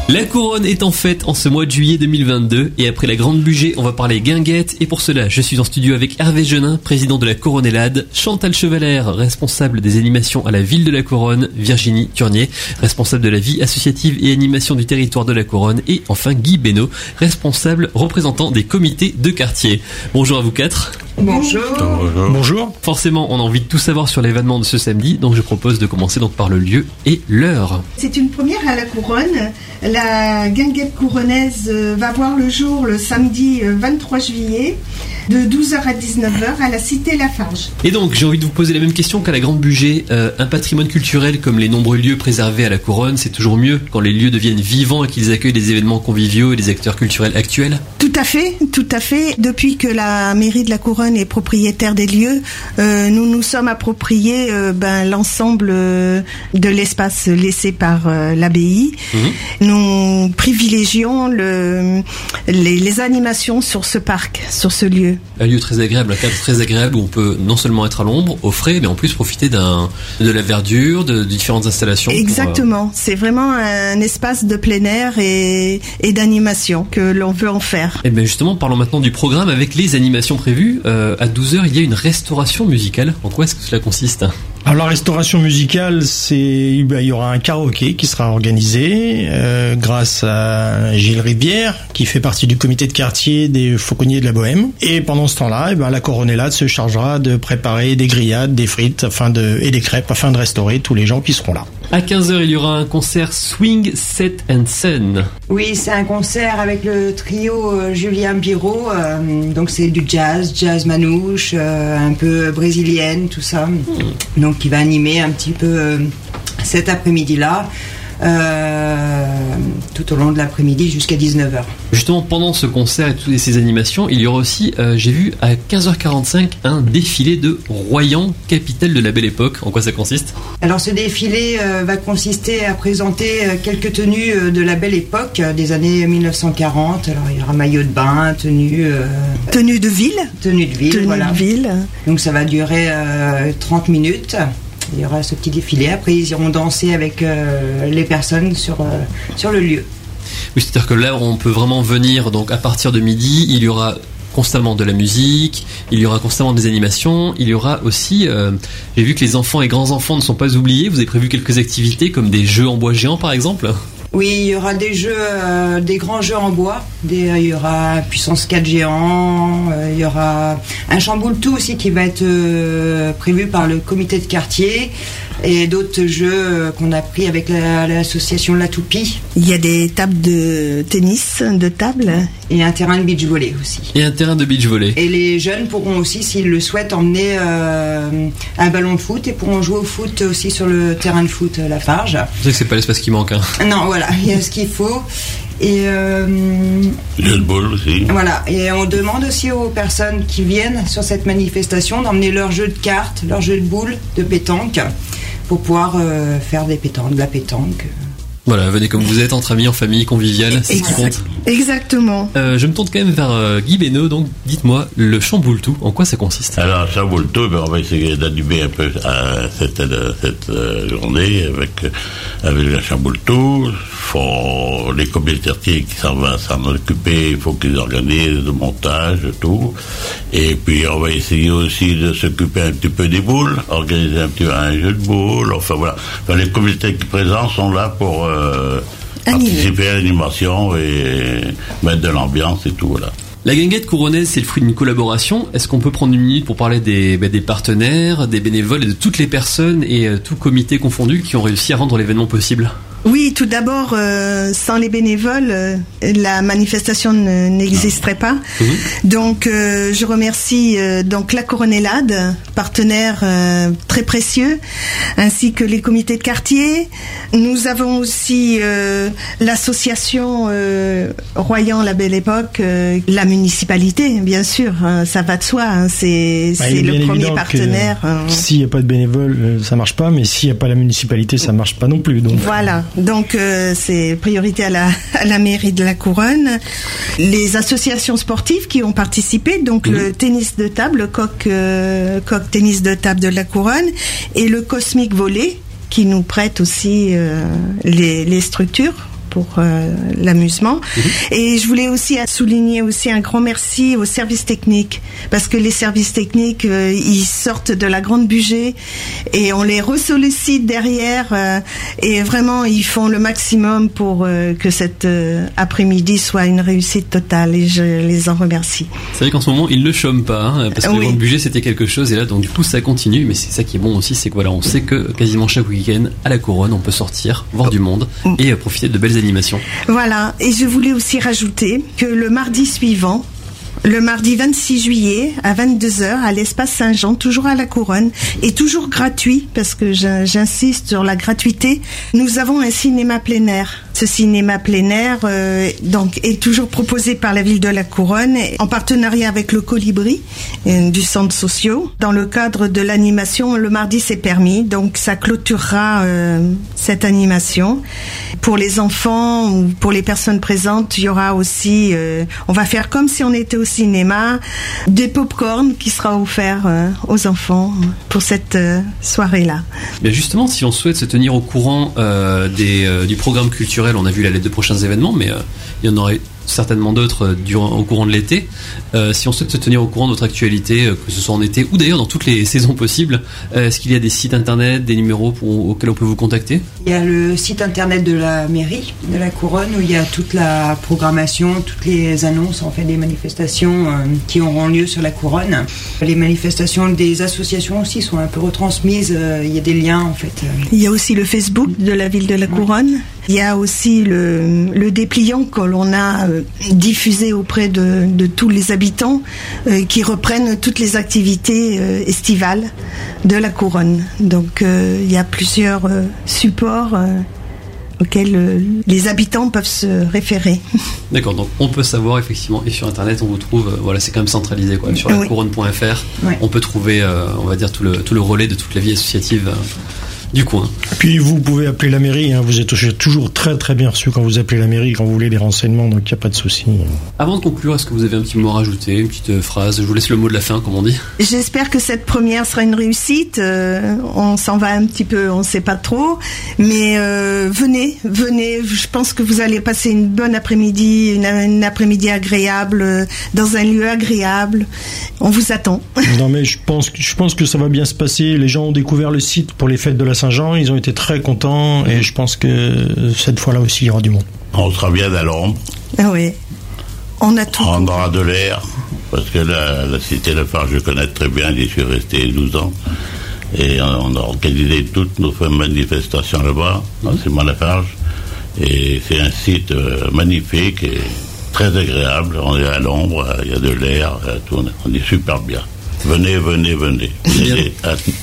La couronne est en fête en ce mois de juillet 2022 et après la grande bugée, on va parler guinguette et pour cela, je suis en studio avec Hervé Genin, président de la Coronellade, Chantal Chevalère, responsable des animations à la ville de la Couronne, Virginie Turnier, responsable de la vie associative et animation du territoire de la Couronne et enfin Guy Bénaud, responsable représentant des comités de quartier. Bonjour à vous quatre. Bonjour. Bonjour. Forcément, on a envie de tout savoir sur l'événement de ce samedi, donc je propose de commencer donc par le lieu et l'heure. C'est une première à la Couronne. La guinguette couronnaise va voir le jour le samedi 23 juillet de 12h à 19h à la cité Lafarge. Et donc, j'ai envie de vous poser la même question qu'à la Grande Bugée. Un patrimoine culturel comme les nombreux lieux préservés à la Couronne, c'est toujours mieux quand les lieux deviennent vivants et qu'ils accueillent des événements conviviaux et des acteurs culturels actuels. Tout à fait, tout à fait. Depuis que la mairie de la Couronne est propriétaire des lieux, nous nous sommes appropriés l'ensemble de l'espace laissé par l'abbaye. Nous privilégions les animations sur ce parc, sur ce lieu. Un lieu très agréable, un cadre très agréable où on peut non seulement être à l'ombre, au frais, mais en plus profiter de la verdure, de différentes installations. Exactement, c'est vraiment un espace de plein air et d'animation que l'on veut en faire. Et bien justement, parlons maintenant du programme avec les animations prévues. À 12h, il y a une restauration musicale. En quoi est-ce que cela consiste ? Alors la restauration musicale, il y aura un karaoké qui sera organisé grâce à Gilles Rivière, qui fait partie du comité de quartier des Fauconniers de la Bohème. Et pendant ce temps-là, la Coronellade se chargera de préparer des grillades, des frites et des crêpes afin de restaurer tous les gens qui seront là. À 15h, il y aura un concert Swing, Set and Sun. Oui, c'est un concert avec le trio Julien Biro. Donc c'est du jazz manouche, un peu brésilienne, tout ça. Donc qui va animer un petit peu cet après-midi-là. Tout au long de l'après-midi jusqu'à 19h. Justement, pendant ce concert et toutes ces animations, il y aura aussi, j'ai vu, à 15h45, un défilé de Royan, capitale de la Belle Époque. En quoi ça consiste ? Alors ce défilé va consister à présenter quelques tenues de la Belle Époque des années 1940. Alors il y aura maillot de bain, tenue de ville. Voilà. De ville. Donc ça va durer 30 minutes. Il y aura ce petit défilé. Après, ils iront danser avec les personnes sur le lieu. Oui, c'est-à-dire que là, on peut vraiment venir. Donc, à partir de midi, il y aura constamment de la musique, il y aura constamment des animations, il y aura aussi, j'ai vu que les enfants et grands-enfants ne sont pas oubliés. Vous avez prévu quelques activités comme des jeux en bois géants, par exemple ? Oui, il y aura des jeux, des grands jeux en bois. Il y aura puissance 4 géant. Il y aura un chamboule-tout aussi qui va être prévu par le comité de quartier. Et d'autres jeux qu'on a pris avec l'association La Toupie. Il y a des tables de tennis, de table. Et un terrain de beach volley aussi. Et un terrain de beach volley. Et les jeunes pourront aussi, s'ils le souhaitent, emmener un ballon de foot et pourront jouer au foot aussi sur le terrain de foot Lafarge. Vous savez que c'est pas l'espace qui manque, hein. Non, voilà, il y a ce qu'il faut. Et jeu de boules aussi. Voilà, et on demande aussi aux personnes qui viennent sur cette manifestation d'emmener leur jeu de cartes, leur jeu de boules, de pétanque, pour pouvoir faire de la pétanque. Voilà, venez comme vous êtes, entre amis, en famille, convivial, c'est ce qui compte. Exactement. Je me tourne quand même vers Guy Bénaud, donc dites-moi, le chamboule-tout, en quoi ça consiste ? Alors, chamboule-tout, on va essayer d'animer un peu cette journée avec la chamboule-tout. Les comités de quartier qui s'en occuper, il faut qu'ils organisent le montage, tout. Et puis, on va essayer aussi de s'occuper un petit peu des boules, organiser un jeu de boules, enfin voilà. Enfin, les comités présents sont là pour participer à l'animation et mettre de l'ambiance et tout, voilà. La guinguette couronnaise, c'est le fruit d'une collaboration. Est-ce qu'on peut prendre une minute pour parler des partenaires, des bénévoles et de toutes les personnes et tout comité confondu qui ont réussi à rendre l'événement possible ? Oui, tout d'abord, sans les bénévoles, la manifestation n'existerait pas. Donc, je remercie donc la Coronellade, partenaire très précieux, ainsi que les comités de quartier. Nous avons aussi l'association Royan La Belle Époque, la municipalité, bien sûr, ça va de soi. C'est le premier partenaire. S'il n'y a pas de bénévoles, ça marche pas, mais s'il n'y a pas la municipalité, ça marche pas non plus. Donc. Voilà. Donc c'est priorité à la mairie de la Couronne. Les associations sportives qui ont participé, donc le tennis de table, le coq tennis de table de la Couronne et le Cosmic Volley qui nous prête aussi les structures pour l'amusement. Et je voulais aussi souligner aussi un grand merci aux services techniques, parce que les services techniques, ils sortent de la grande budget et on les ressollicite derrière et vraiment ils font le maximum pour que cet après-midi soit une réussite totale et je les en remercie. C'est vrai qu'en ce moment ils ne chôment pas, parce que le grand budget c'était quelque chose et là donc du coup ça continue, mais c'est ça qui est bon aussi, c'est que voilà, on sait que quasiment chaque week-end à la Couronne on peut sortir, voir du monde et profiter de belles animations. Voilà, et je voulais aussi rajouter que le mardi suivant, le mardi 26 juillet à 22h à l'espace Saint-Jean, toujours à la Couronne, et toujours gratuit, parce que j'insiste sur la gratuité, nous avons un cinéma plein air. Ce cinéma plein air donc est toujours proposé par la ville de la Couronne en partenariat avec le Colibri du centre sociaux. Dans le cadre de l'animation, le mardi c'est permis, donc ça clôturera cette animation. Pour les enfants ou pour les personnes présentes, il y aura aussi, on va faire comme si on était au cinéma, des pop-corn qui sera offert aux enfants pour cette soirée-là. Mais justement, si on souhaite se tenir au courant du programme culturel, on a vu la lettre de prochains événements, mais il y en aurait certainement d'autres au courant de l'été. Si on souhaite se tenir au courant de votre actualité, que ce soit en été ou d'ailleurs dans toutes les saisons possibles, est-ce qu'il y a des sites internet, des numéros auxquels on peut vous contacter ? Il y a le site internet de la mairie de la Couronne où il y a toute la programmation, toutes les annonces en fait des manifestations qui auront lieu sur la Couronne. Les manifestations des associations aussi sont un peu retransmises, il y a des liens en fait. Il y a aussi le Facebook de la ville de la Couronne. Il y a aussi le dépliant que l'on a diffusé auprès de tous les habitants qui reprennent toutes les activités estivales de la Couronne. Donc il y a plusieurs supports auxquels les habitants peuvent se référer. D'accord, donc on peut savoir effectivement, et sur internet on vous trouve, voilà, c'est quand même centralisé quoi, sur lacouronne.fr, on peut trouver on va dire tout le relais de toute la vie associative du coin. Puis vous pouvez appeler la mairie, vous êtes toujours très très bien reçu quand vous appelez la mairie, quand vous voulez des renseignements, donc il n'y a pas de souci. Avant de conclure, est-ce que vous avez un petit mot à rajouter, une petite phrase ? Je vous laisse le mot de la fin, comme on dit. J'espère que cette première sera une réussite. On s'en va un petit peu, on ne sait pas trop, mais venez. Je pense que vous allez passer une bonne après-midi, une après-midi agréable, dans un lieu agréable. On vous attend. Non mais je pense que ça va bien se passer. Les gens ont découvert le site pour les fêtes de la Saint-Jean, ils ont été très contents et je pense que cette fois-là aussi il y aura du monde. On sera bien à l'ombre. Ah oui, on a tout. On aura de l'air, parce que la cité Lafarge je connais très bien, j'y suis resté 12 ans et on a organisé toutes nos manifestations là-bas, dans Simon Lafarge, et c'est un site magnifique et très agréable. On est à l'ombre, il y a de l'air, tout, on est super bien. Venez. Venez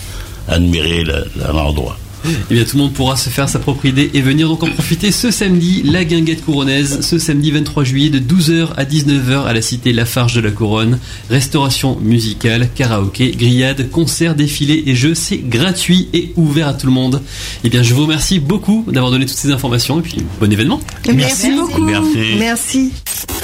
admirer l'endroit. Et bien tout le monde pourra se faire sa propre idée et venir donc en profiter ce samedi, la guinguette couronnaise, ce samedi 23 juillet de 12h à 19h à la cité Lafarge de la Couronne. Restauration musicale, karaoké, grillade, concert, défilé et jeux, c'est gratuit et ouvert à tout le monde. Et bien je vous remercie beaucoup d'avoir donné toutes ces informations et puis bon événement. Merci beaucoup. Merci. Merci.